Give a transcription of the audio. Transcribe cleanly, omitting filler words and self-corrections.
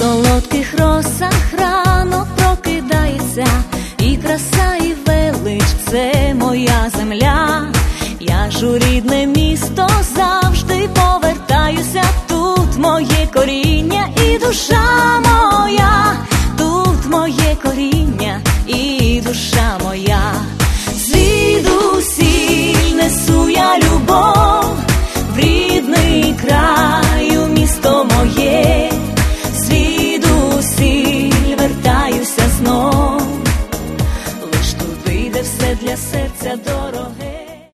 солодких росах рано прокидається, і краса, і велич – це моя земля. Я ж у рідне місто завжди повертаюся. Тут моє коріння і душа моя, тут моє коріння